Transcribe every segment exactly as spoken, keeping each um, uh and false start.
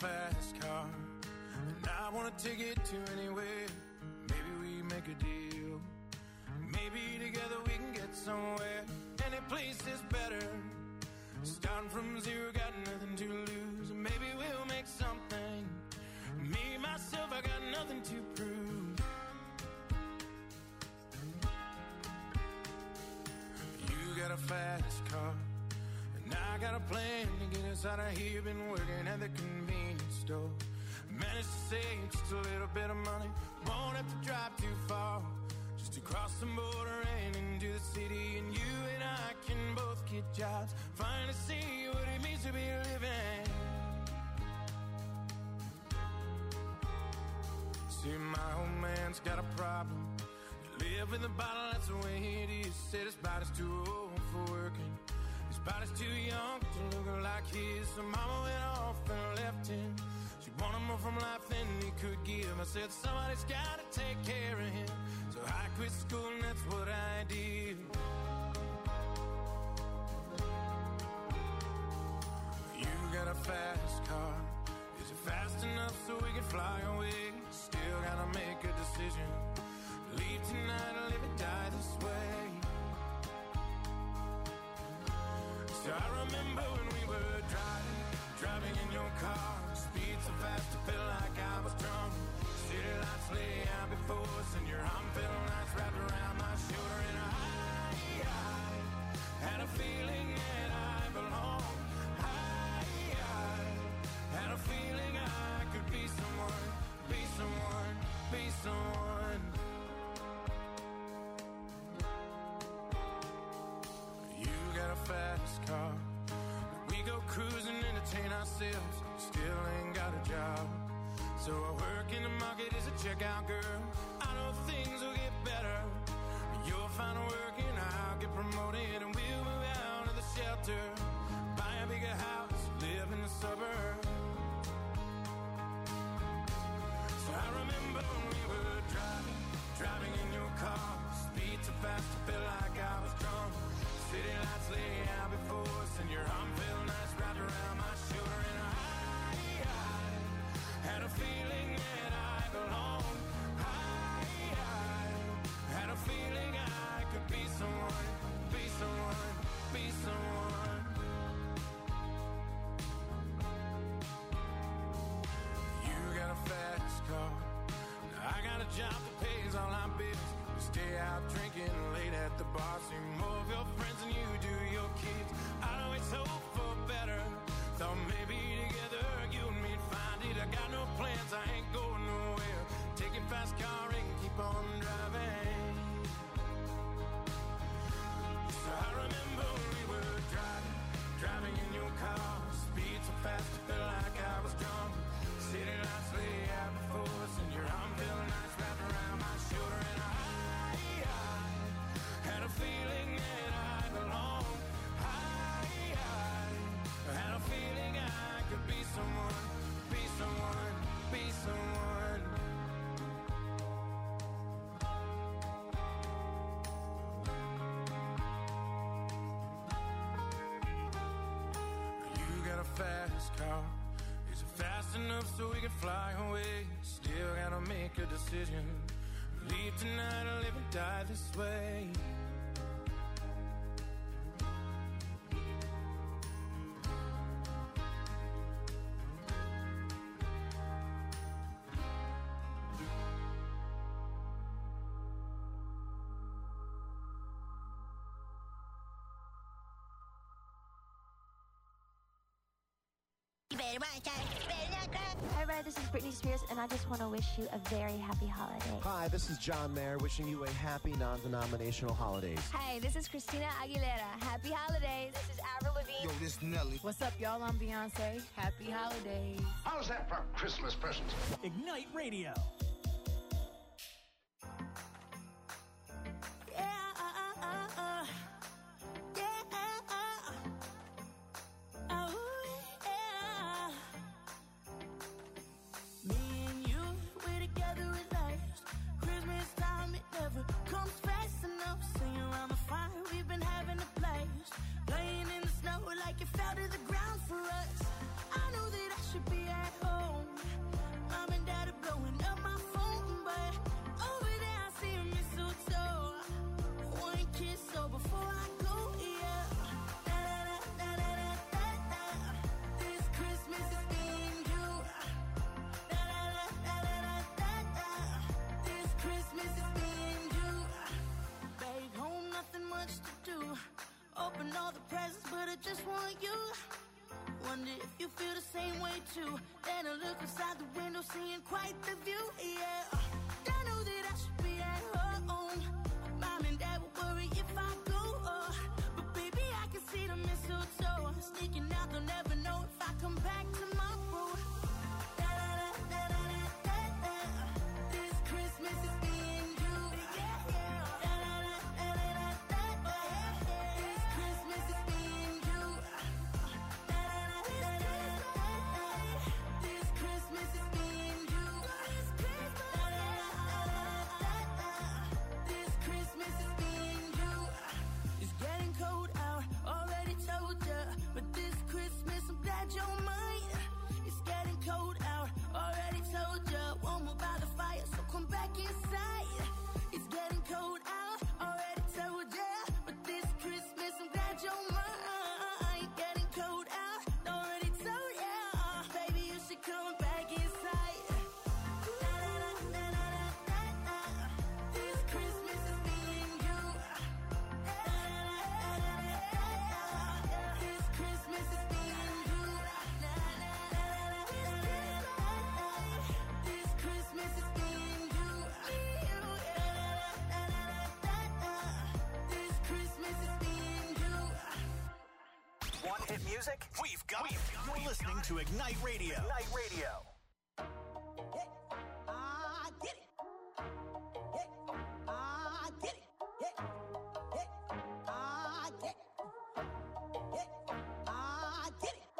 fast car, and I wanna take it to anywhere. Maybe we make a deal. Maybe together we can get somewhere. Any place is better. Starting from zero, got nothing to lose. Maybe we'll make something. Me, myself, I got nothing to prove. You got a fast car, and I got a plan to get us out of here. Been working at the convenience store. Managed to save just a little bit of money. Won't have to drive too far, just to cross the border and into the city. And you and I can both get jobs, finally see what it means to be living. See, my old man's got a problem. You live in the bottle, that's the way it is. Said his body's too old for working. His body's too young to look like his. So mama went off and left him. She wanted more from life than he could give. I said somebody's gotta take care of him. So I quit school and that's what I did. You got a fast car. Is it fast enough so we can fly away? Still gotta make a decision. Leave tonight or live and die this way. So I remember when we were driving, driving in your car. Speed so fast I felt like I was drunk. City lights lay out before us, and your arm felt nice wrapped around my shoulder. And I, I had a feeling that I belonged. I, I had a feeling I could be someone, be someone, be someone. You got a fast car. We go cruising, entertain ourselves. Still ain't got a job. So I work in the market as a checkout girl. I know things will get better. You'll find work and I'll get promoted, and we'll move out of the shelter, buy a bigger house, live in the suburbs. So I remember when we were driving, driving in your car. Speed so fast I felt like I was drunk. City lights lay out before us, and your arm felt nice wrapped around my shoulder. And I, I had a feeling that I belonged. I, I had a feeling I could be someone, be someone, be someone. You got a fast car. I got a job that pays all our bills. We stay out drinking late at the bar. See more of your friends than you do your kids. I'd always hope for better. Thought maybe together you and me'd find it. I got no plans, I ain't going nowhere. Taking fast car and keep on driving. So I remember when we were driving, driving in your car. Speed so fast I felt like I was drunk. City lights lay out before us, and your arm felt nice wrapped around my shoulder. And I, I had a feeling that I belonged. I, I had a feeling I could be someone, be someone, be someone. You got a fast car. Is it fast enough so we can fly away? Still gotta make a decision. Leave tonight or live and die this way. Hi, Red. This is Britney Spears, and I just want to wish you a very happy holiday. Hi, this is John Mayer, wishing you a happy non-denominational holidays. Hi, this is Christina Aguilera. Happy holidays. This is Avril Lavigne. Yo, this Nelly. What's up, y'all? I'm Beyonce. Happy holidays. How's that for Christmas presents? Ignite Radio. Fell to the ground for us. I know that I should be at home. open all the presents, but I just want you. Wonder if you feel the same way too. Then I look outside the window, seeing quite the view, yeah. I know that I should be at home. Mom and dad will worry if I go, oh. But baby, I can see the mistletoe sneaking out, they'll never know if I come back tomorrow. Da, da, da, da, da, da, da. This Christmas is me and you. Yeah, yeah. Da, da, da, da, da, da, da. This Christmas is me and you. Da, da, da, da, da, da. This Christmas is me and you. Da, da, da, da, da, da. This Christmas is me and you. It's getting cold out, already told ya. But this Christmas, I'm glad you're mine. It's getting cold out, already told ya. Warm up by the fire, so come back inside. It's getting cold out, already told ya. But this Christmas, I'm glad you're mine. Getting cold out, already told ya. Baby, you should come back inside. Da, da, da, da, da, da, da. This Christmas is me and you. Da, da, da, da, da, da, da. This Christmas is me and you. Da, da, da, da, da, da, da. This Christmas is me and you. Me and you. Da, da, da, da, da, da. This Christmas is me and you. Want hit music? We've got it. You're listening to Ignite Radio. Ignite Radio. I get it. I get it. I get it. I get it.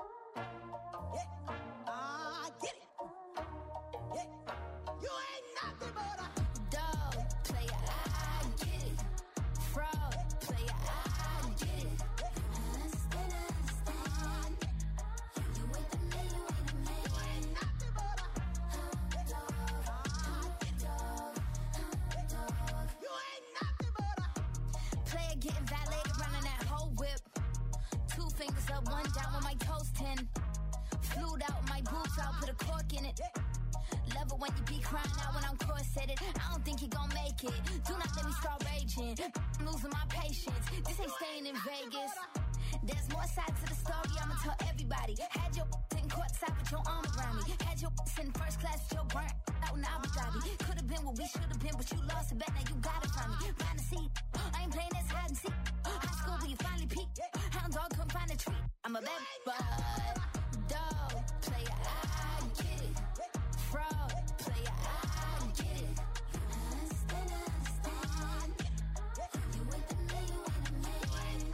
I get it. You ain't nothing but a Dog player, I get it. Fraud player, I get it. Understand, understand. You ain't the man, you ain't the man. you ain't nothing but a Dog, dog, dog. you ain't nothing but a Player getting validated, running that whole whip. Two fingers up, one down with my toes ten. Flued out my boots, I'll put a cork in it. Love it when you be crying out when I'm corseted. I don't think he gon' make it. Do not let me start raging. I'm losing my patience. This ain't staying in Vegas. There's more sides to the story, I'ma tell everybody. Had your in courtside with your arm around me. Had your in first class with your burnt out in Abu Dhabi. Could've been what we should've been, but you lost a bet, now you gotta find me. Find a seat, I ain't playing this hide and seek. High school where you finally peak. Hound dog come find a treat. I'm a bad bud. Dog player, I get it. Fraud player, I get it. Understand, understand. You ain't the man, you ain't the man.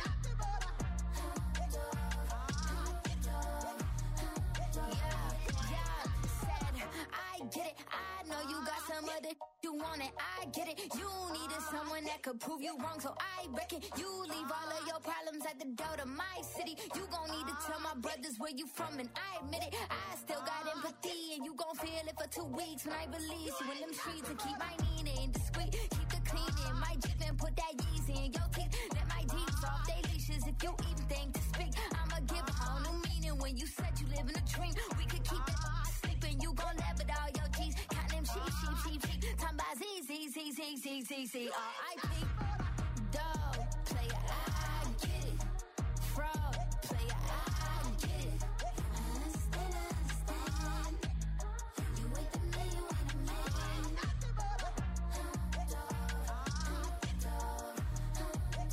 Yeah, yeah, said I get it. I know you got some other you want it. I get it. You needed someone that could prove you wrong, so I reckon you leave all of your problems at the door to my city. You gon' need to tell my brothers where you from, and I admit it. I still got empathy, and you gon' feel it for two weeks when I release you in them streets and keep my meaning discreet. Keep the cleaning, my Jeep and put that Yeezy in your teeth. Let my D's off they leashes if you even think to speak. I'ma give a whole new meaning when you said you live in a dream. We could keep it sleeping, you gon' laugh at all your G's. Count them sheep, sheep, sheep, sheep. Time by Z, Z, Z, Z, Z, Z, Z, R I P. Dog player, I get it. Fraud player, I get it. Understand, understand. You ain't the man, you ain't the man. Dog, dog,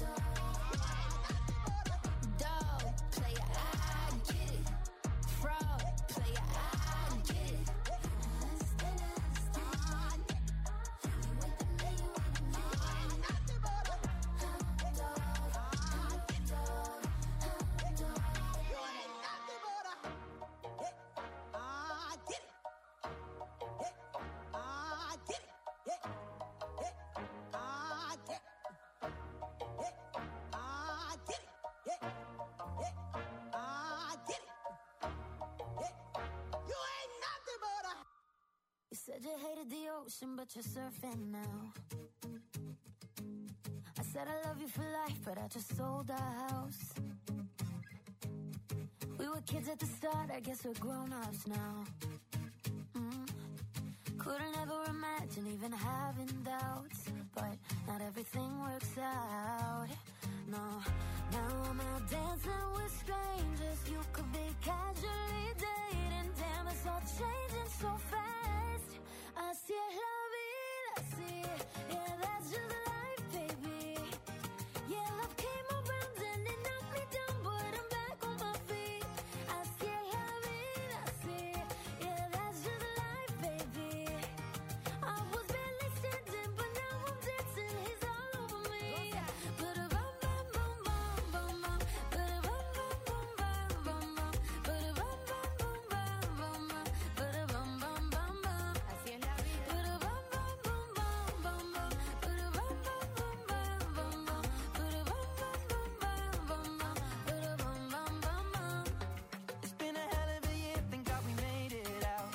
dog. Dog player, I get it. Fraud player, I get it. Understand, understand. You ain't the man, you ain't the man. Dog, dog, you ain't nothing but a I get it. I get it. I get it. I get it. I get it. You ain't nothing but a You said you hated the ocean, but you're surfing now. I said I love you for life, but I just sold our house. We were kids at the start, I guess we're grown-ups now. Mm. Couldn't ever imagine even having doubts. but not everything works out. No, now I'm out dancing with strangers. You could be casually dating. Damn, it's all changing so fast. Así es la vida, así. Yeah, that's just life, baby. Yeah, love came around and it knocked me down, but I'm back on my feet. Así es la vida, así. Yeah, that's just life, baby. I was barely standing, but now I'm dancing. He's all over me. But a bum bum bum bum bum bum. But a bum bum bum bum bum bum. But a bum bum bum bum bum bum. But a bum bum bum bum. Así es la vida. But a bum bum bum bum bum bum. But a bum bum bum bum bum bum. But a bum bum bum bum bum bum. But a bum bum bum bum. It's been a hell of a year, thank God we made it out.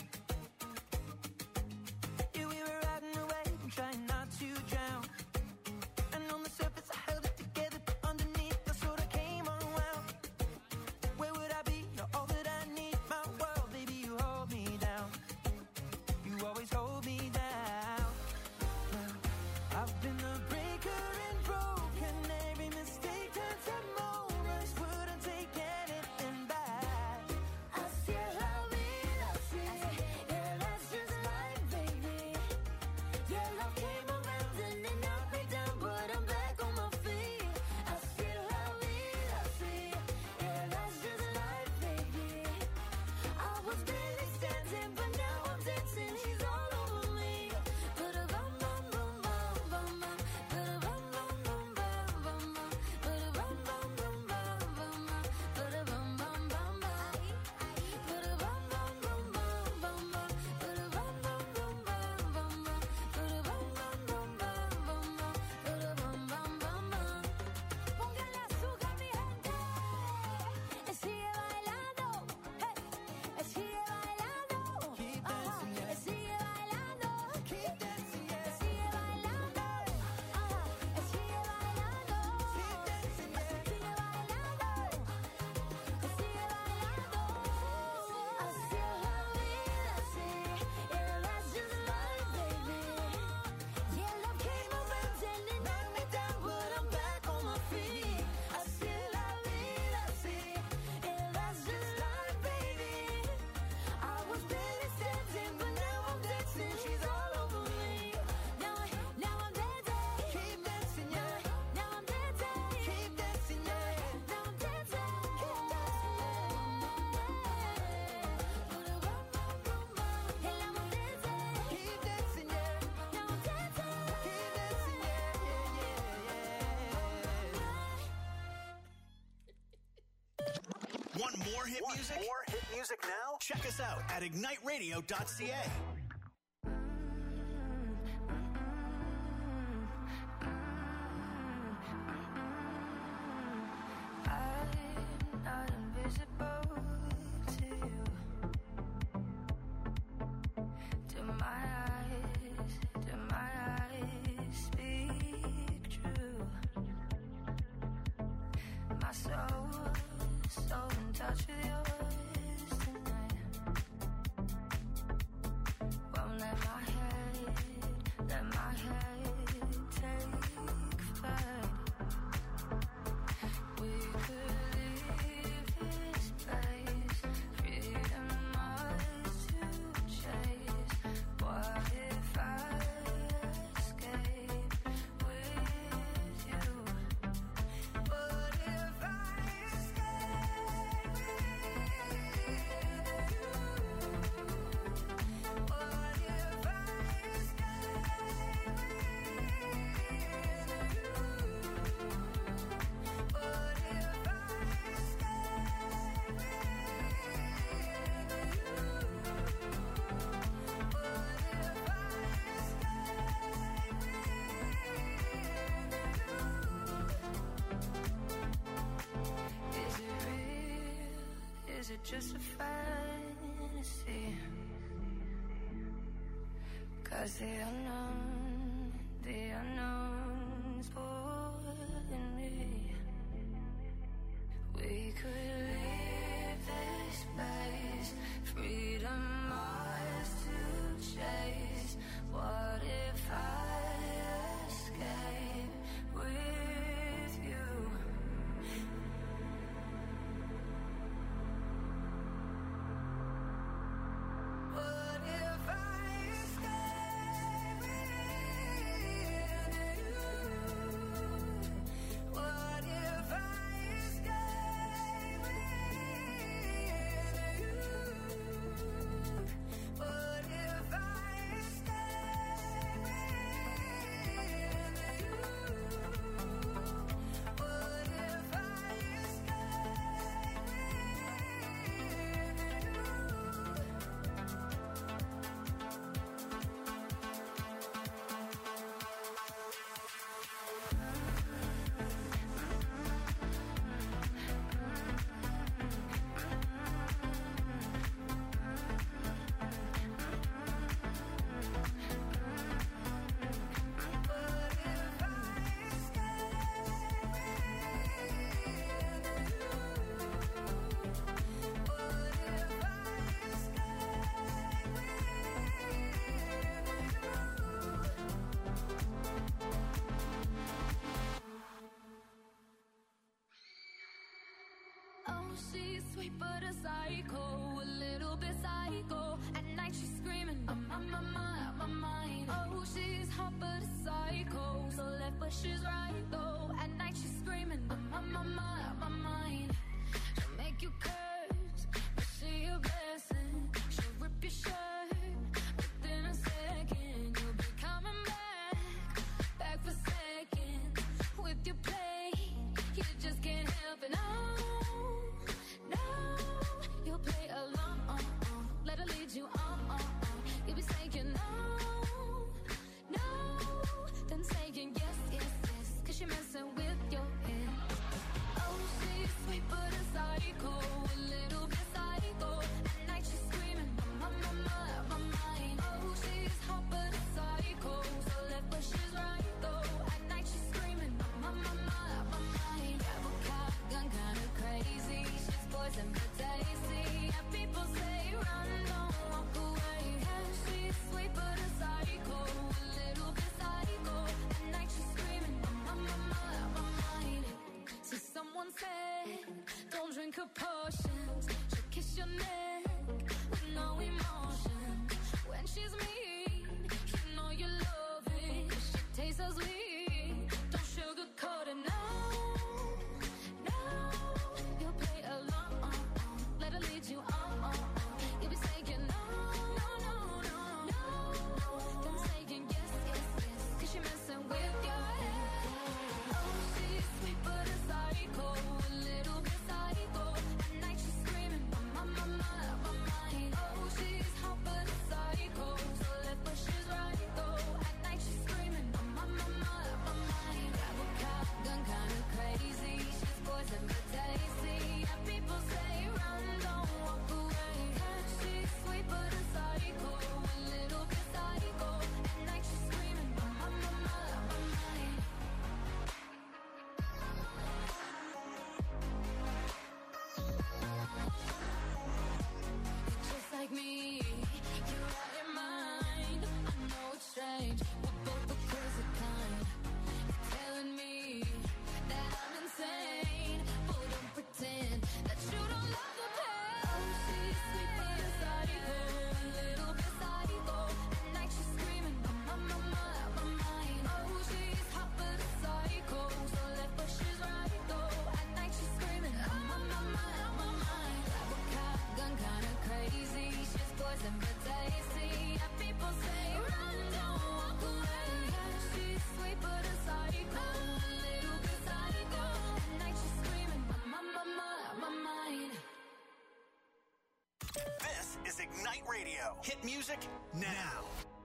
Yeah, we were riding away and trying not to drown. And on the surface I held it together, but underneath I sort of came unwound. Where would I be? You're all that I need, my world, baby, you hold me down. You always hold me down. Well, I've been the breaker and broken. Every mistake turns to moments. Wouldn't take anything back. Así es la vida, así. Yeah, that's just life, baby. Yeah, love came around and it knocked me down, but I'm back on my feet. Así es la vida, así. Yeah, that's just life, baby. I was barely standing, but now I'm dancing. He's all over me. But a bum bum bum bum bum bum. But a bum bum bum bum bum bum. But a bum bum bum bum bum bum. But a bum bum bum bum. But a bum bum bum bum bum bum. But a bum bum bum bum bum bum. But a bum bum bum bum bum bum. But a bum bum bum bum. Póngale azúcar, mi gente. Sigue bailando. Hey. Sigue bailando. Keep Ajá. dancing, yeah. Sigue bailando. Keep dancing, yeah. Sigue bailando. Ajá. Sigue bailando. Keep dancing, yeah. Sigue bailando. Sigue bailando. Así es la vida, así. Yeah, that's just life, baby. Yeah, love came around and it knocked me down, but I'm back on my feet. Así es la vida, así. Yeah, that's just life, baby. I was barely standing, but now I'm dancing. She's all over me. Now, now I'm dancing. Keep dancing, yeah. Now I'm dancing. Keep dancing, yeah. Now I'm dancing. Keep dancing. Put a bum bum bum bum. And now I'm dancing. Keep dancing, yeah. Now I'm dancing. Keep dancing, yeah, yeah, yeah. Want more hit Want music? more hit music now? Check us out at ignite radio dot c a. I'm not invisible to you. Do my eyes, do my eyes speak true? My soul, so in touch with yours tonight. Won't let my head, let my head take flight. We could leave this place, freedom ours to chase. What if I escape with you? What if I escape with you? What if I escape Is it just a fantasy? 'Cause the unknown, the unknown's pulling me. We could leave this place, freedom ours to chase. What if I escape? she's sweet but a psycho, a little bit psycho. At night she's screaming, I'm on my mind, my mind. Oh, she's hot but a psycho, so left but she's right though. At night she's screaming, I'm on my mind, my mind. She'll make you curse, but she a blessing. She'll rip your shirt within a second. You'll be coming back, back for seconds with your play. You just can't help it, no, no. You'll play along, uh, uh. Let her lead you on, uh, uh. You'll be saying no, no, then saying yes, yes, yes, cause you're messing with your head. Oh, she's sweet but a psycho, a little bit psycho. At night she's screaming, my, my, my, my mind. Oh, she's hot but a psycho, so left but she's right though. At night she's screaming, my, my, my, my mind. Grab a cop, gun kinda crazy. She's poison but tasty. And people say run, don't walk away. Yeah, she's sweet but a psycho, a little bit psycho. At night she's screaming, my, my, my, my mind. So someone said, don't drink her potions. She'll kiss your neck with no emotion. When she's mean, you know you love it. She tastes so sweet, don't sugarcoat it, no, no. You'll play along, uh, uh. Let her lead you on, uh, uh. You'll be saying no, no, no, no, no. Then saying yes, yes, yes, cause you're messing with your head. Oh, she's sweet but a psycho, a little bit psycho. At night she's screaming, my, my, my, my mind. Oh, she's hot but a psycho, so left but she's right though. At night she's screaming, my, my, my, my mind. Grab a cop, gun kinda crazy. She's poison but tasty. And people say run, don't walk away. Yeah, she's sweet but a psycho, a little bit psycho. At night she's screaming, my, my, my, my mind. Just like me, you're out your mind. I know it's strange, we're both the crazy kind. You're telling me that I'm insane, but don't pretend that you don't love the pain. Oh, she's sweet but a psycho, a little bit psycho. At night she's screaming, my, my, my, my mind. Oh, she's hot but a psycho, so left but she's right though. At night she's screaming, my, my, my, my mind. Grab a cop, gun kinda crazy. She's poison but tasty. And people say run, don't walk away. Yeah, she's sweet but a psycho, a little bit psycho. At night she's screaming, my, my, my, my mind. This is Ignite Radio. Hit music now.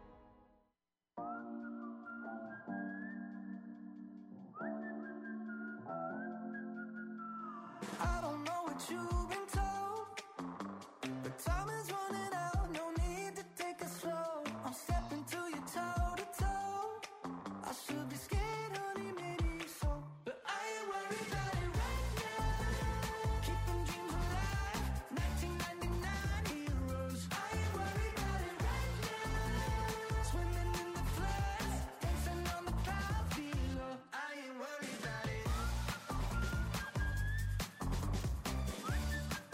I don't know what you've been told, but time is running out. No need to take it slow. I'm stepping to you toe to toe. I should be scared, honey, maybe so, but I ain't worried about it right now. Keeping dreams alive, nineteen ninety-nine heroes. I ain't worried about it right now. Swimming in the floods, dancing on the clouds below. I ain't worried about it.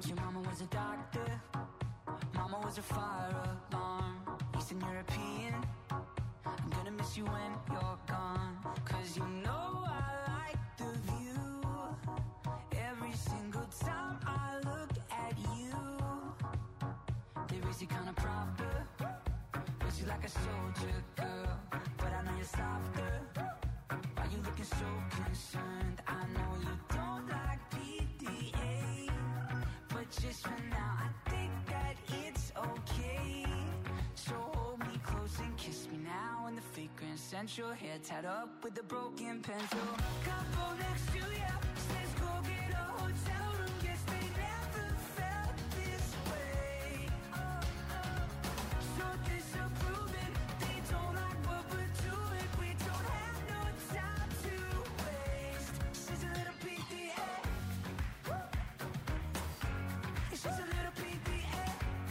Your mama was a doctor, mama was a fire alarm. Eastern European, I'm gonna miss you when you're gone. Cause you know I like the view. Every single time I look at you, they raise you kind of proper, raise you like a soldier girl. But I know you're softer. Why you looking so concerned? I know you don't like P D A, but just for now I think that it's okay. So hold me close and kiss me now in the fake Grand Central. Hair tied up with a broken pencil. Couple next to you, says go get a hotel room. Guess they never felt this way. So disapproving, they don't like what we're doing. We don't have no time to waste. She's a little P D A. She's a little P D A.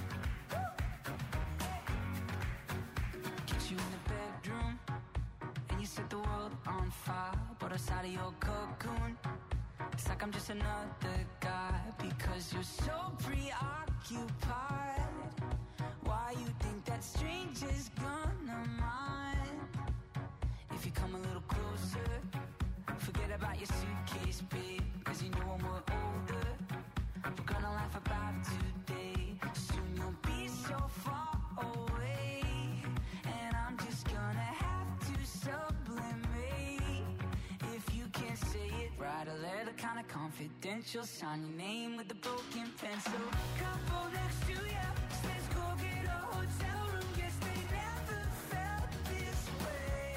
Get you in the bedroom and you set the world on fire. But outside of your cocoon, it's like I'm just another guy. Because you're so preoccupied. Why you think that stranger's gonna mind? If you come a little closer, forget about your suitcase, babe. Cause you know when we're older, we're gonna laugh about today. Soon you'll be so far away, and I'm just gonna have to sublimate. If you can't say it, write a letter kinda confidential. Sign your name with a broken pencil. Couple next to you, says go get a hotel room. Guess they never felt this way.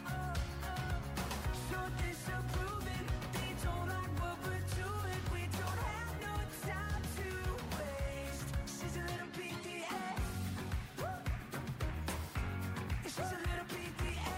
So disapproving, they don't like what we're doing. We don't have no time to waste. She's a little P D A. She's a little P D A.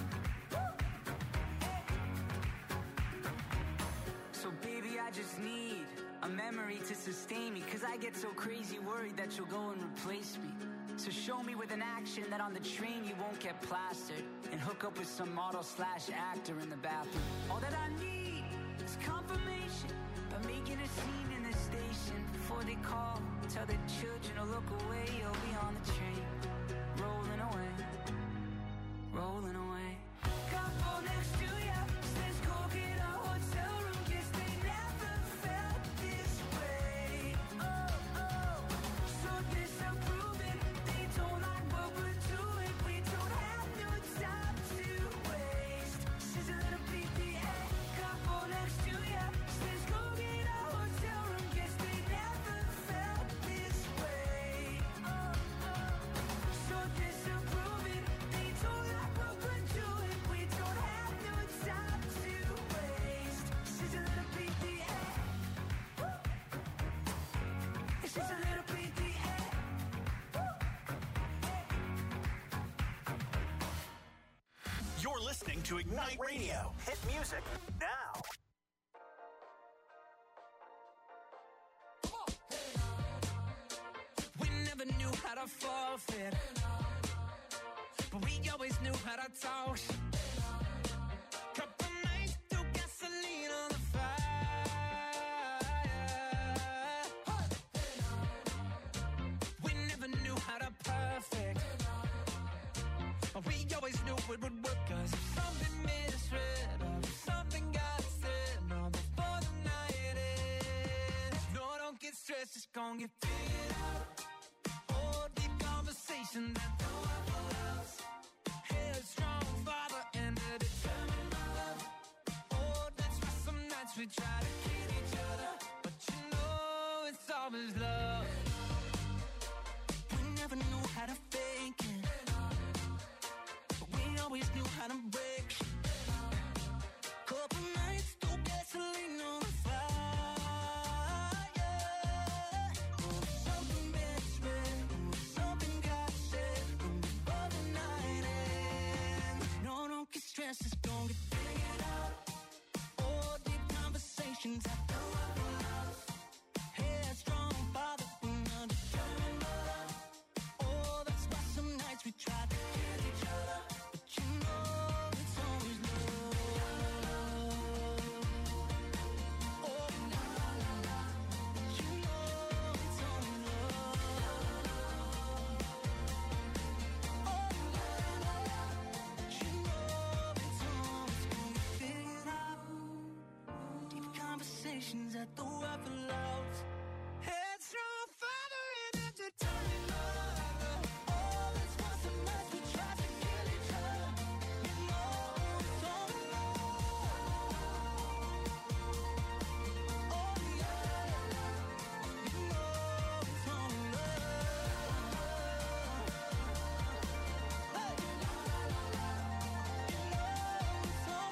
So baby, I just need a memory to sustain me. Cause I get so crazy worried that you'll go and replace me. So show me with an action that on the train you won't get plastered, and hook up with some model slash actor in the bathroom. All that I need is confirmation by making a scene in the station. Before they call, tell the children to look away. You'll be on the train, rolling away, rolling away. Couple next to you, says go get a hotel room. Guess they never felt this way. Oh, oh, so disapproving, they don't like what we're doing. We don't have no time to waste. She's a little P D A. Couple next to you, says go get a hotel room. Guess they never felt this way. Oh, oh, so disapproving, they don't like what we're doing. We don't have no time to waste. She's a little P D A. She's a little P D A. You're listening to Ignite Radio. Hit music now. We never knew how to forfeit, but we always knew how to talk. Couple nights threw gasoline on the fire. We never knew how to perfect, but we always knew it would work. Cause if something misread or if something got said, no, before the night ends, no, don't get stressed, it's gonna get figured out. Oh, deep conversation that no one else. Headstrong father and a determined mother. Oh, that's why some nights we try to kid each other, but you know it's always love. We never knew how to fake it, but we always knew how to break. Couple nights threw gasoline on the fire. Oh, something misread, oh, something got said, and before the night ends, no, don't get stressed, it's gonna get figured out. Oh, deep conversations that no one loves. Headstrong father. conversations at the weather loves. Heads through fire and entertainment. All this was a mess, we tried to kill each other. You know it's all alone. Oh yeah, you know it's all alone. Hey, you know it's all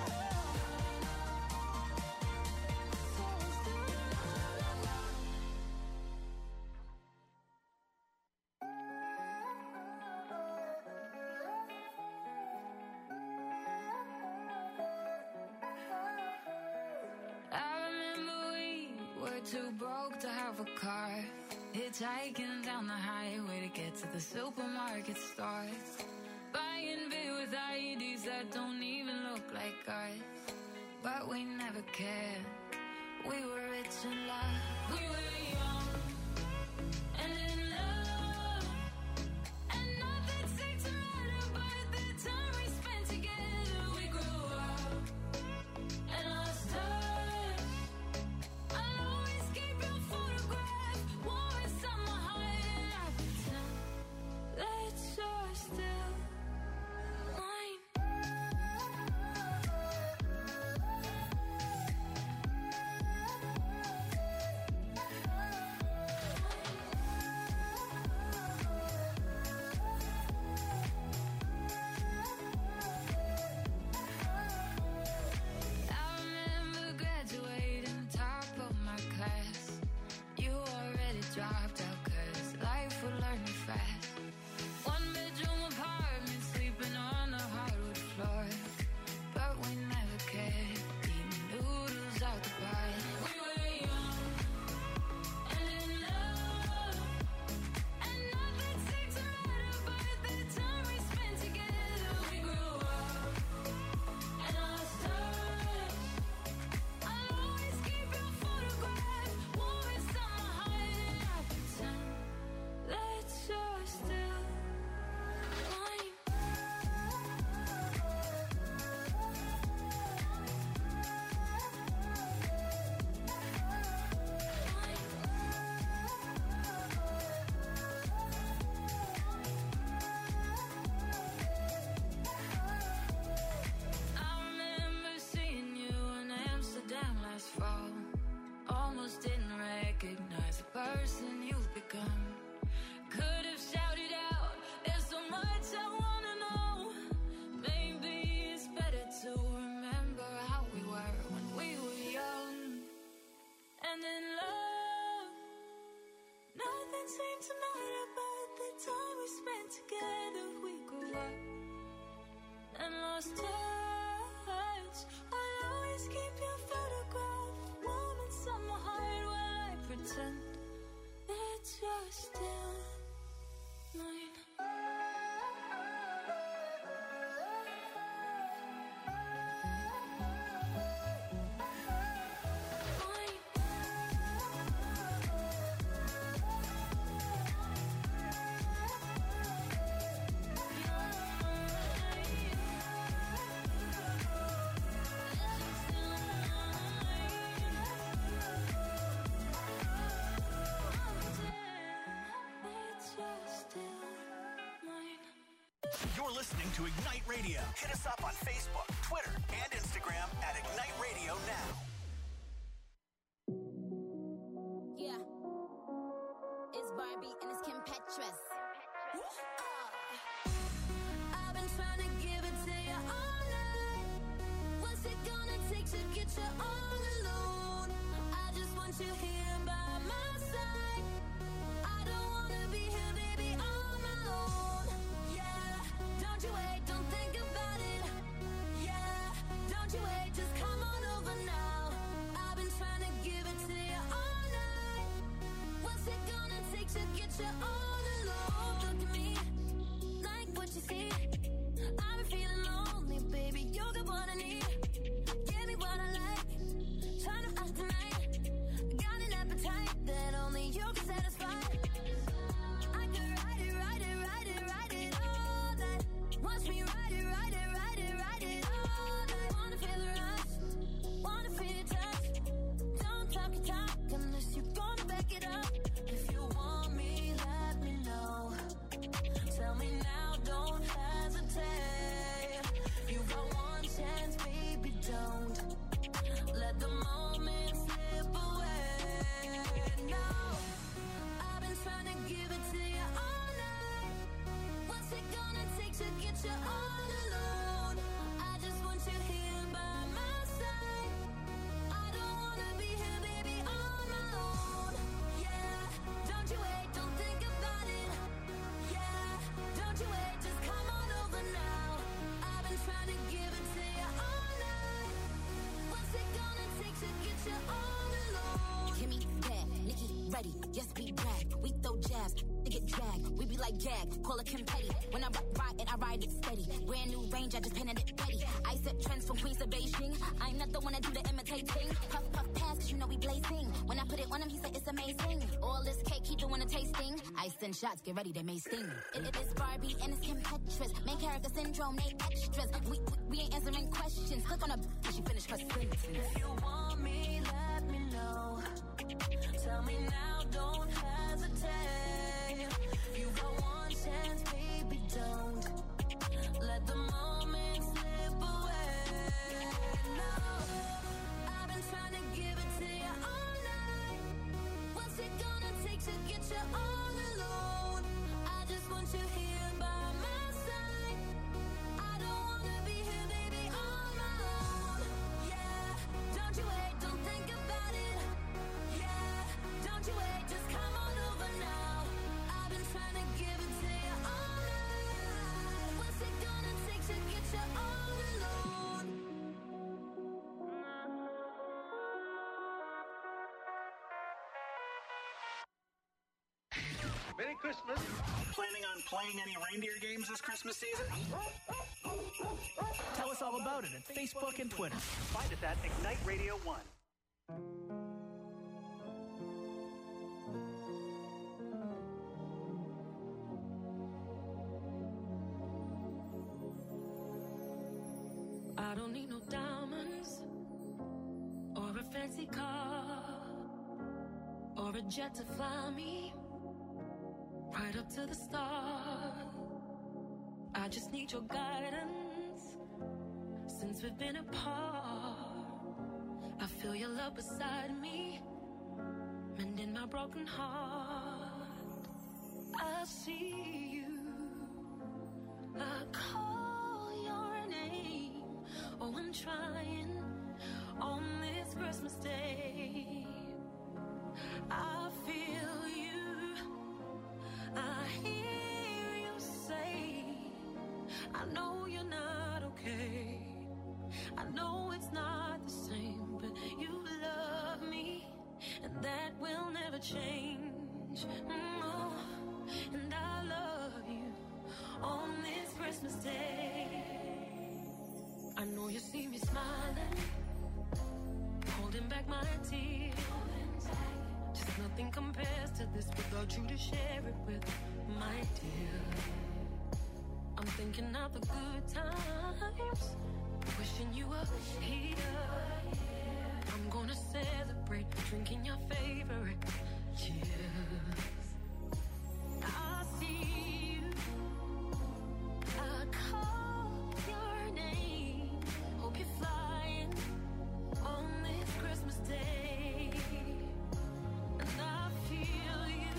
I remember we were too broke to have a car, hitchhiking down the highway to get to the supermarket stores, buying beer with I E Ds that don't even look like ours. But we never cared. We were rich in love. We were young and in love, and nothing seemed to matter by the time we spent together. We grew up and lost touch. I'll always keep your photograph warm in summer high, and I pretend that you're still mine. I remember graduating top of my class. You already dropped out 'cause life would learn you fast. One bedroom apartment, sleeping on the hardwood floor. But we never cared, eating noodles out the bar. We were young and in love, and nothing seemed to matter by the time we spent together. We grew up and lost touch. I'll always keep your photograph warm in summer high, and I pretend that you're still mine. I remember seeing you in Amsterdam last fall. Almost didn't recognize the person you've become. Could have shouted out, there's so much I wanna know. Maybe it's better to remember how we were when we were young and in love. Nothing seemed to matter but the time we spent together. We grew up and lost touch. I'll always keep your photograph warm in summer heart while I pretend that you're still mine. You're listening to Ignite Radio. Hit us up on Facebook, Twitter, and Instagram at Ignite Radio Now. Yeah. It's Barbie and it's Kim Petras. I've been trying to give it to you all night. What's it gonna take to get you all alone? I just want you here by my side. I don't wanna be here, baby, on my own. Yeah, don't you wait, don't think about it. Yeah, don't you wait, just come on over now. I've been trying to give it to you all night. What's it gonna take to get you all alone? Look at me, like what you see. I've been feeling lonely, baby, you're the one I need. Give me what I like, try to ask tonight. Got an appetite that only you can satisfy. I could ride it, ride it, ride it, ride it all night. Watch me ride it, ride it, ride it, ride it all night. Wanna feel the rush, wanna feel your touch. Don't get you all alone. I just want you here by my side. I don't wanna be here, baby, on my own. Yeah, don't you wait, don't think about it. Yeah, don't you wait, just come on over now. I've been trying to give it to you all night. What's it gonna take to get you all alone? Give me that, Nikki, ready, yes, we back. We throw jabs, they get dragged. We be like gag, call it confetti. When I ride it, I ride it steady. Brand new range, I just painted it ready. I set trends from Queens to Beijing. I'm not the one that do the imitating. Puff, puff, pass, cause you know we blazing. When I put it on him, he said it's amazing. All this cake, he doing a tasting. I send shots, get ready, they may sting. It, it is Barbie and it's Kim Petras. Main character syndrome, they extras. We, we, we ain't answering questions. Click on a b- she finished her sentence. If you want me, let me know. Tell me now, don't hesitate. You got one chance, baby, don't let the moment slip away. No, I've been trying to give it to you all night. What's it gonna take to get you all alone? I just want you here by my side. I don't wanna be here, baby, on my own. Yeah, don't you wait, don't think about it. Yeah, don't you wait, just come on over now. I've been trying to give it to you all night. What's it gonna take to get you all alone? Merry Christmas. Planning on playing any reindeer games this Christmas season? Tell us all about it at Facebook and Twitter. Find us at Ignite Radio one. I don't need no diamonds or a fancy car or a jet to fly me right up to the stars. I just need your guidance since we've been apart. I feel your love beside me, mending my broken heart. I see you, I call your name. Oh, I'm trying on this Christmas day. I feel you, I hear you say, I know you're not okay. I know it's not the same, but you love me, and that will never change. No, and I love you on this Christmas day. I know you see me smiling, holding back my tears. Just nothing compares to this without you to share it with, my dear. I'm thinking of the good times, wishing you were here. I'm gonna celebrate, drinking your favorite cheers. I see you, I call your name. Hope you're flying on this Christmas day. And I feel you,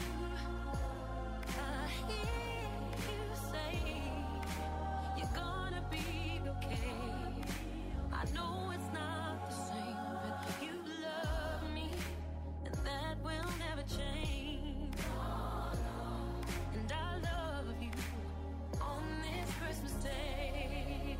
I hear you say, you're gonna be okay. I know it's not the same, but you love me, and that will never change. And I love you on this Christmas day.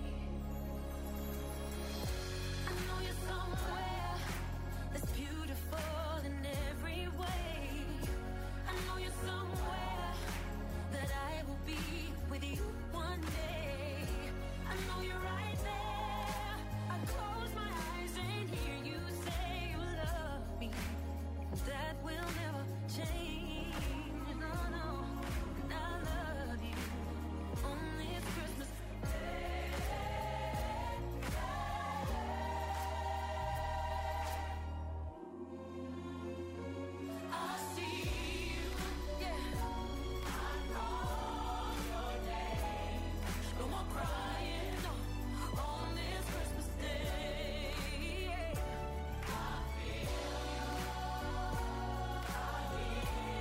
I know you're somewhere that's beautiful in every way. I know you're somewhere that I will be with you one day. I know you're right there. I close my eyes and hear you say you love me. That will never change. No, no. And I love you on this Christmas day. I see you, yeah. I know your name. No more crying, no, on this Christmas day. I feel you, I hear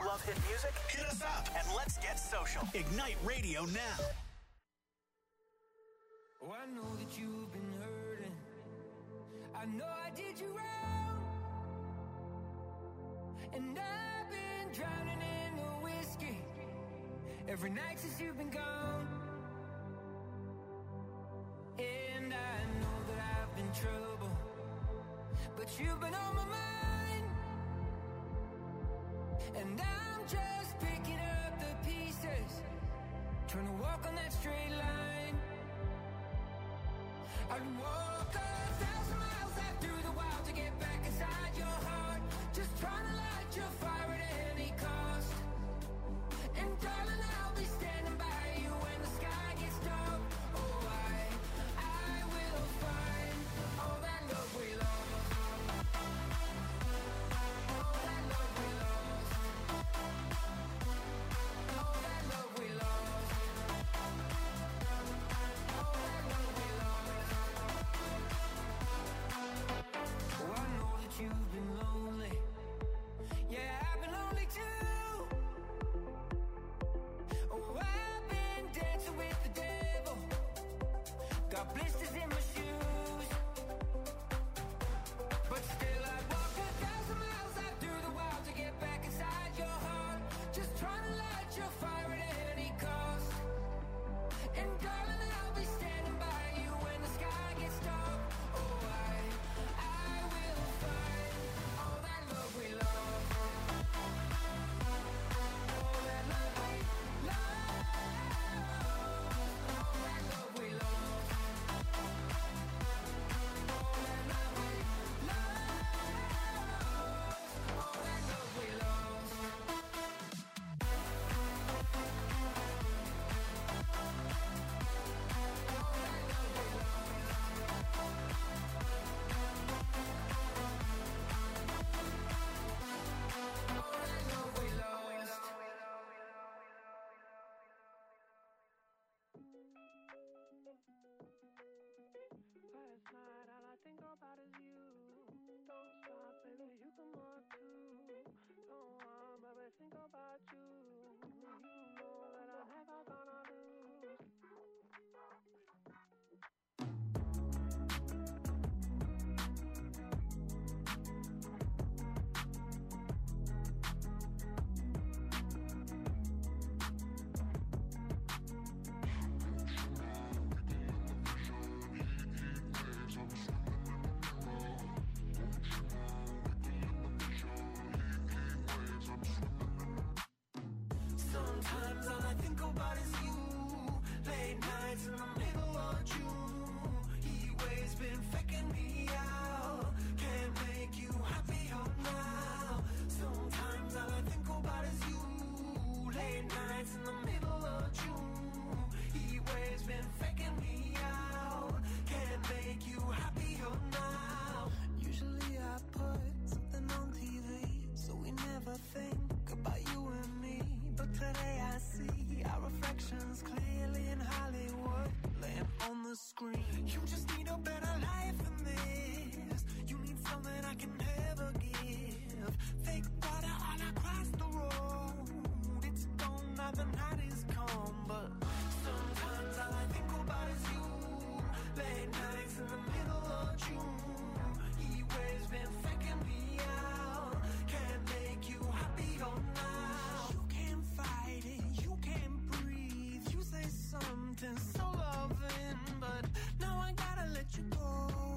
love hit music? Hit us up and let's get social. Ignite Radio now. Oh, I know that you've been hurting. I know I did you wrong. And I've been drowning in the whiskey every night since you've been gone. And I know that I've been trouble, but you've been on my mind. And I'm just picking up the pieces, trying to walk on that straight line. I'd walk a thousand miles out through the wild to get back inside your heart, just trying to light your fire at any cost. And darling, I'll be standing by you when the sky gets dark. Oh, I, I will find all that love we lost. All that love we lost. All that love we lost. All that love we lost. Oh, I know that you've been lonely. Yeah, I've been lonely too. Oh, I've been dancing with the devil. Got blisters in my shoes. But still I'd walk a thousand miles out through the wild to get back inside your heart, just trying to light your fire at any cost. And darling, I'll be standing by you when the sky gets dark. Oh, I, I will find all that love we lost. All that love we lost. All that love we lost. All that love we lost. All that love we lost. Last night, all I think about is you. Don't stop, baby, you can walk too. Don't want, baby, think about you. You know that I'm never gonna lose. Sometimes all I think about is you. Late nights in the middle of June. Heat waves been faking me out. Can't make you happier now. Sometimes all I think about is you. Late nights in the middle of June. Heat waves been faking me out. Can't make you happier now. Usually I put something on T V, so we never think about you and me. But today I see our reflections clearly in Hollywood, laying on the screen. You just need a better life than this. You need something I can never give. Fake water all across the road. It's gone now, the night is come. But sometimes all I think about is you. Late nights in the middle of June. Heat waves been faking me out. Can't make you happier now. You can't fight it, you can't breathe. You say something so loving, but now I gotta let you go.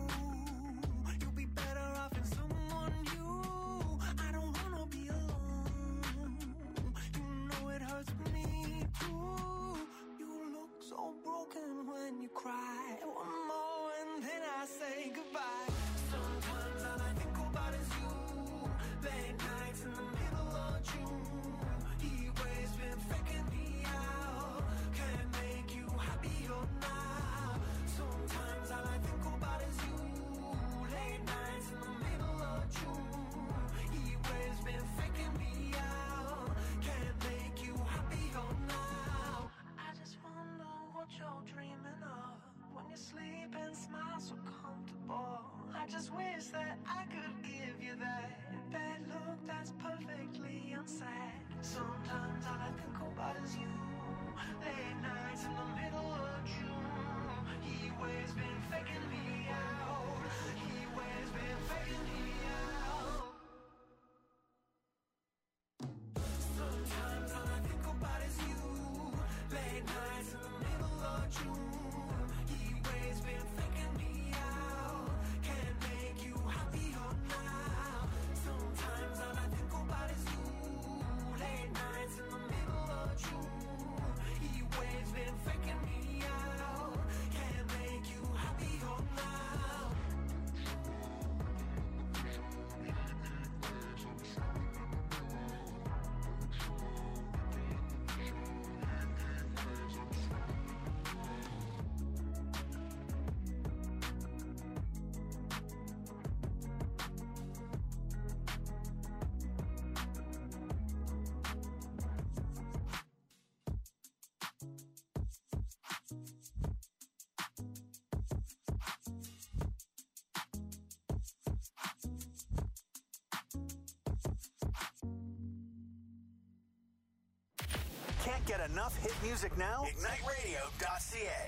You'll be better off in someone new. I don't wanna be alone. You know it hurts me too. You look so broken when you cry. One more and then I say goodbye. Sometimes all I think about is you. Late nights in the middle of June. Heat waves been faking me out. Can't make you happier now. Sometimes all I think about is you. Late nights in the middle of June. Heat waves been faking me out. Can't make you happier now. I just wonder what you're dreaming of when you sleep and smile so comfortable. I just wish that I could give you that bad look that's perfectly unsaid. Sometimes all I think about is you. Late nights in the middle of June. He waves been faking me out. He waves been faking me out. Sometimes all I think about is you. Late nights in the middle of June. He waves been faking me out. Can't make you happier now. Sometimes all I think about is you. Late nights in the middle of June. He waves been faking me out. Can't make you happier now. Can't get enough hit music now? Ignite Radio dot C A.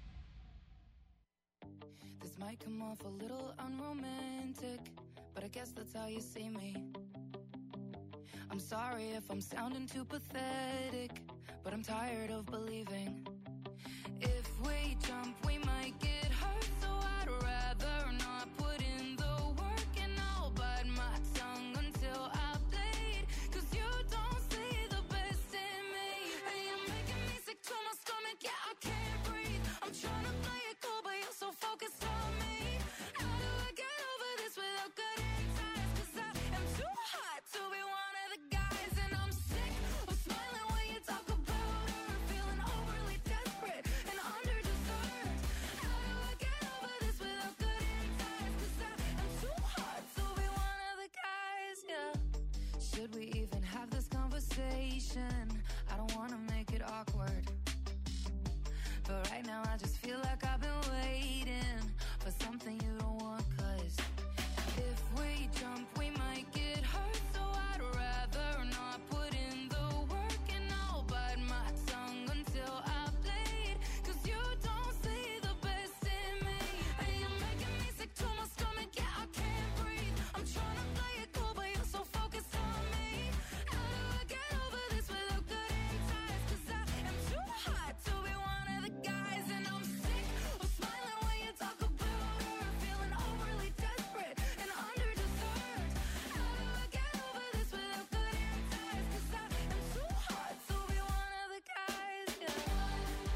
This might come off a little unromantic, but I guess that's how you see me. I'm sorry if I'm sounding too pathetic, but I'm tired of believing. If we jump, we might get hurt, so I'd rather not put in the work, and I'll bite my tongue until I bleed. Cause you don't see the best in me, and you're making me sick to my stomach, yeah, I can't breathe. I'm trying to play it cool, but you're so focused on me. How do I get over this without cutting ties? Cause I am too hot to be one of the guys, and I'm sick of smiling when you talk about her, feeling overly desperate and under-deserved. How do I get over this without cutting ties? Cause I am too hot to be one of the guys, yeah. Should we even have this conversation? I don't wanna make it awkward, but right now I just feel like I've been waiting for something you don't want. Cause if we jump, we might get hurt, so I'd rather not put in the work, and I'll bite my tongue until I bleed. Cause you don't see the best in me, and you're making me sick to my stomach, yeah, I can't breathe. I'm trying to play it cool, but you're so focused on me. How do I get over this without cutting ties? Cause I am too hot to be one of the guys, and I'm sick of smiling when you talk about her, feeling overly desperate and under-deserved. How do I get over this without cutting ties? Cause I am too hot to be one of the guys, yeah. I'm too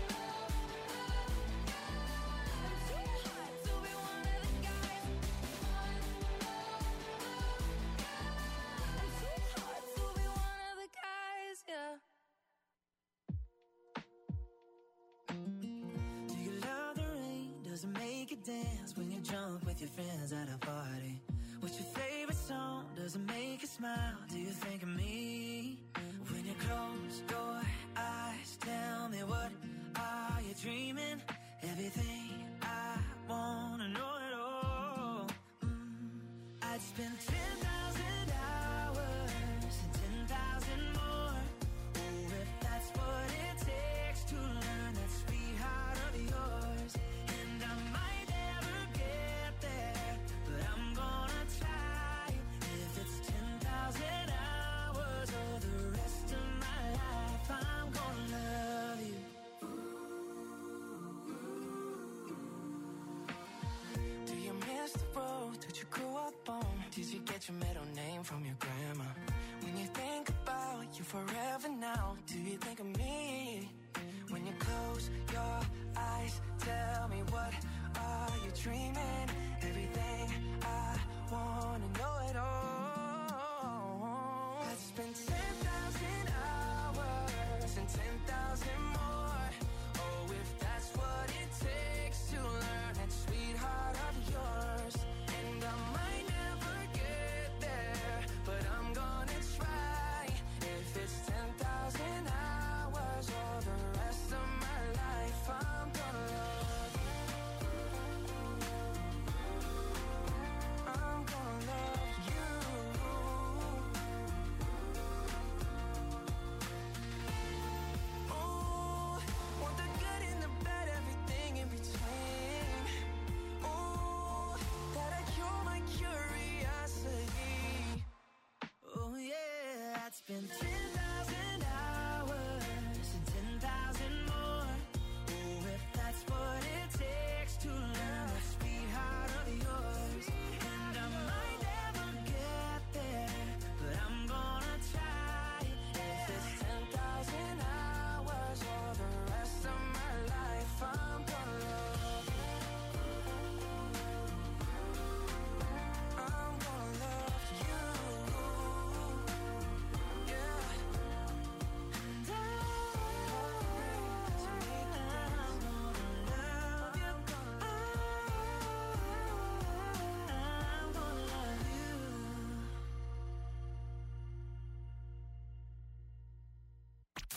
hot to be one of the guys. I'm too hot to be one of the guys, yeah. Do you love the rain? Does it make you dance when you jump with your friends at a party? What's your favorite song? Does it make you smile? Do you think of me? When you close your eyes, tell me, what are you dreaming? Everything I wanna know it all. Mm. I'd spend ten thousand hours and ten thousand more. Oh, if that's what it takes to learn that sweetheart of yours. And I might never get there, but I'm gonna try. If it's ten thousand hours or the rest of my life, I'm gonna love you. Do you miss the road that you grew up on? Did you get your middle name from your grandma? When you think about you forever now, do you think of me? When you close your eyes, tell me, what are you dreaming? Everything I wanna know it all. I'd spend ten thousand hours and ten thousand more. Oh, if that's what it takes to learn that sweetheart of yours. And I might never get there, but I'm gonna try. If it's ten thousand hours or the rest of my life, I'm gonna love you.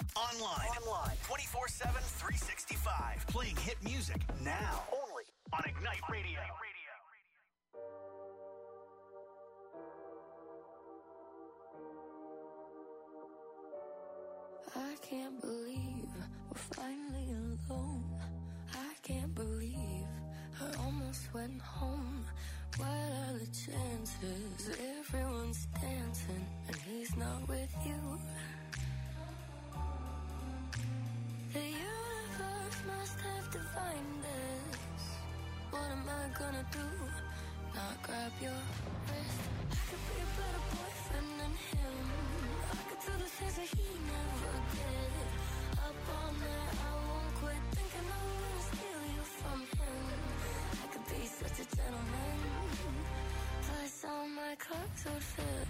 Online. Online. twenty-four seven, three sixty-five. Playing hit music now. Only on Ignite Radio. I can't believe we're finally alone. I can't believe I almost went home. What are the chances? Everyone's dancing and he's not with you. The universe must have divined this. What am I gonna do? Not grab your wrist. I could be a better boyfriend than him. I could do the things that he never did. Up all night, I won't quit thinking I'm gonna steal you from him. I could be such a gentleman. Plus all my clothes would fit.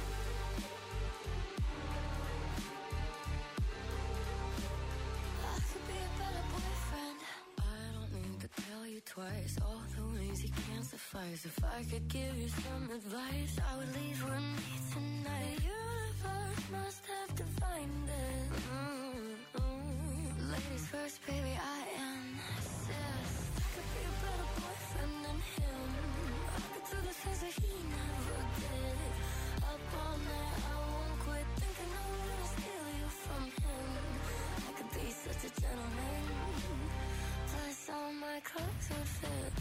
I could be a better boyfriend. I don't need to tell you twice all the ways you can't suffice. If I could give you some advice, I would leave with me tonight. The universe must have divined it. Mm-hmm. Ladies first, baby, I insist. I could be a better boyfriend than him. I could do the things that he never did. Up all night, I won't quit thinking I'm gonna steal you from him. I could be such a gentleman. Plus all my clothes would fit.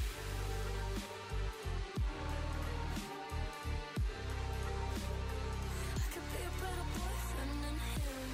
I could be a better boyfriend than him.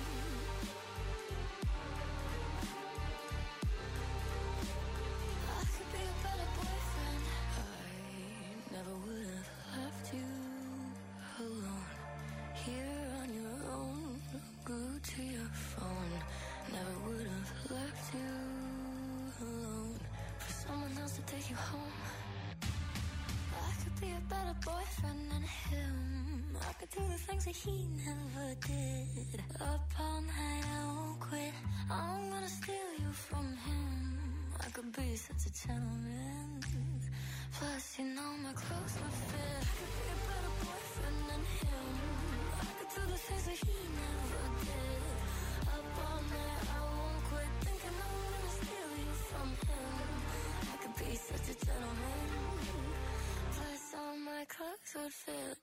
I could be a better boyfriend. I never would have left you alone. Here on your own, glued to your phone. Never would have left you alone for someone else to take you home. I could be a better boyfriend than him. I could do the things that he never did. Up all night, I won't quit. I'm gonna steal you from him. I could be such a gentleman. Plus, you know my clothes would fit. I could be a better boyfriend than him. I could do the things that he never did. Up all night, I won't quit thinking I'm gonna steal you from him. I could be such a gentleman. Plus, all my clothes would fit.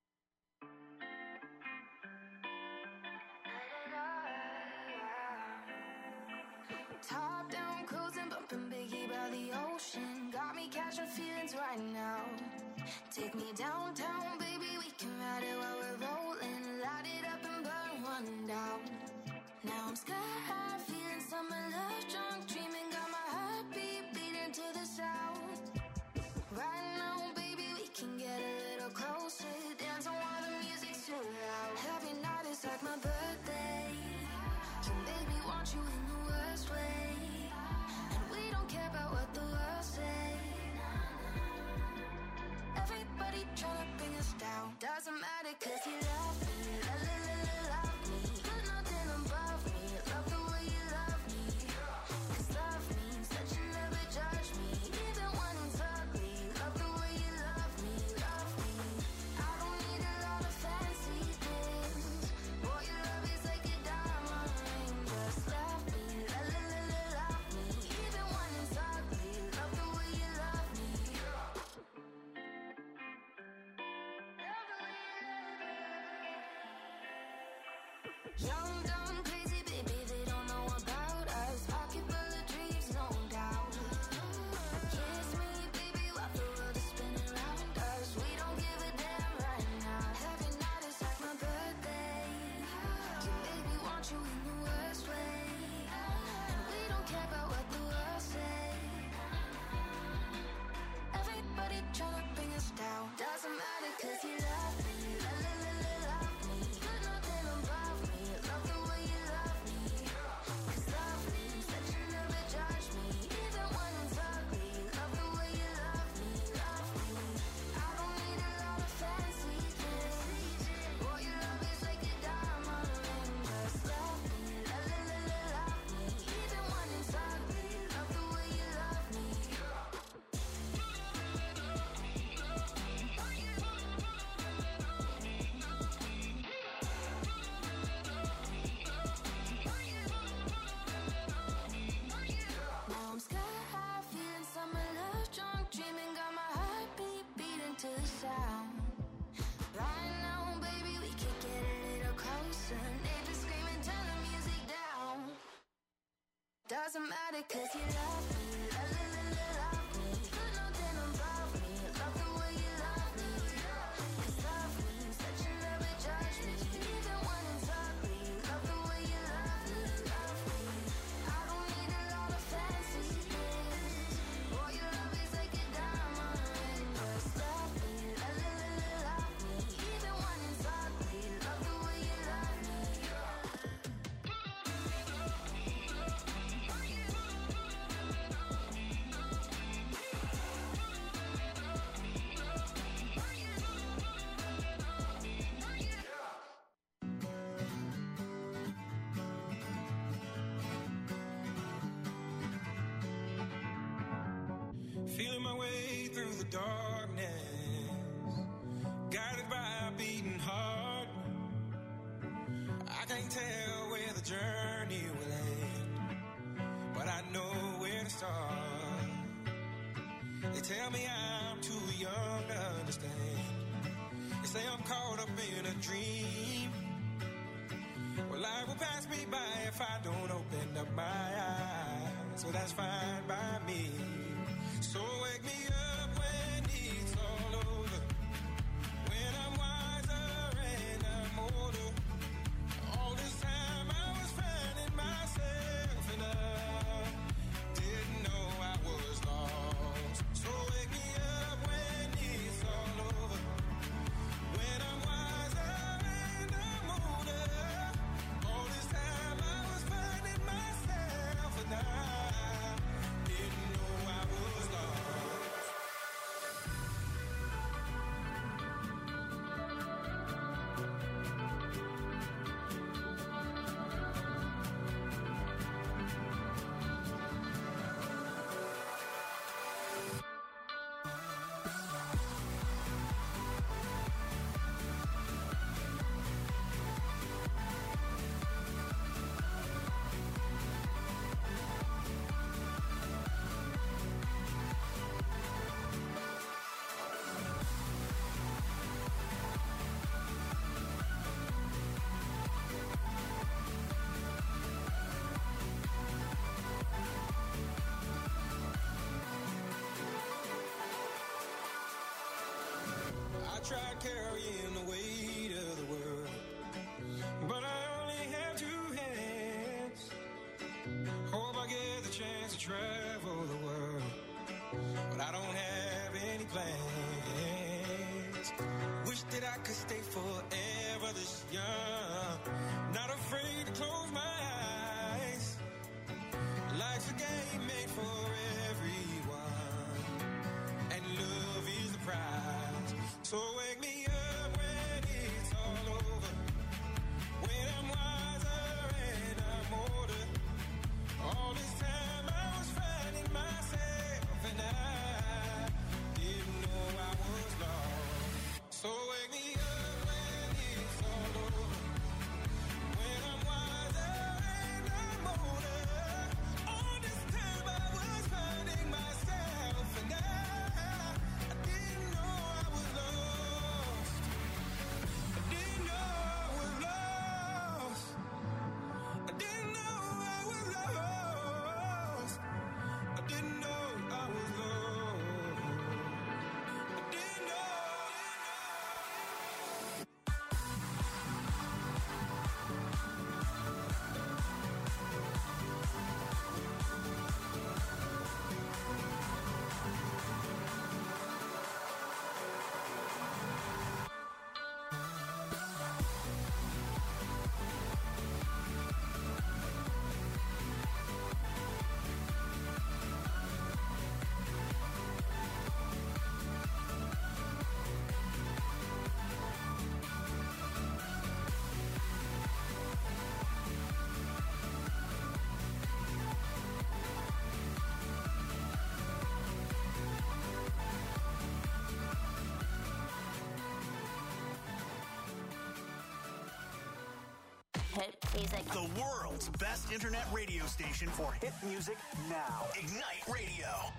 Top down, cruising, bumping Biggie by the ocean. Got me catching feelings right now. Take me downtown, baby, we can ride it while we're rolling. Light it up and burn one down. Now I'm sky high, feeling summer love, drunk, dreaming, got my heartbeat beating to the sound. Right now, baby, we can get a little closer, dancing while the music's too loud. Every night is like my birthday. You make me want you in the worst way, and we don't care about what the world say. Everybody tryna bring us down. Doesn't matter 'cause you love me, la la la la love me. Put nothing above me, love the way you love me. 'Cause love means that you never judge me, even when it's ugly. Love the way you love me, love me. I don't need a lot of fancy things. Boy, your love is like a diamond ring. Just love me, la la la la love me. Even when it's ugly, love the way you love me. Young, dumb, crazy, baby, they don't know about us. Pocket full of dreams, no doubt. Kiss me, baby, while the world is spinning around us. We don't give a damn right now. Every night is like my birthday. You make me want you in the worst way, and we don't care about what the world say. Everybody tryna bring us down. Doesn't matter 'cause you love me, la la la la love me. Put nothing above me, love the way Cause you love me, love, love, love, love me. You know that I'm above me, love the way you love me. Cause love me, such a love it judge me. Even when it's ugly, love the way you love me, love me. I don't need a lot of fancy things. All your love is like a diamond ring. Just love me, love, love, love, love me. Even when it's ugly, love the way you love me. Feeling my way through the darkness, guided by a beating heart. I can't tell where the journey will end, but I know where to start. They tell me I'm too young to understand. They say I'm caught up in a dream. Well, life will pass me by if I don't open up my eyes. So that's fine by me. So wake me up when it's all over, when I'm wiser and I'm older. All this time I was finding myself and I didn't know I was lost. So wake me up when it's all over, when I'm wiser and I'm older. All this time I was finding myself and I didn't know I was lost. I tried carrying the weight of the world, but I only have two hands. Hope I get the chance to travel the world, but I don't have any plans. Wish that I could stay forever this young, not afraid to close my eyes. Life's a game made for everyone, and love is the prize. So wake me up when it's all over, when I'm wiser and I'm older. All this time I was finding myself and I didn't know I was lost. So wake me up when it's all over, when I'm wiser and I'm older. All this time I was finding myself and I, I didn't know I was lost. I didn't know I was lost. I didn't know I was lost. I didn't know I was lost. I didn't know. Hit music. The world's best internet radio station for hit music now. Ignite Radio.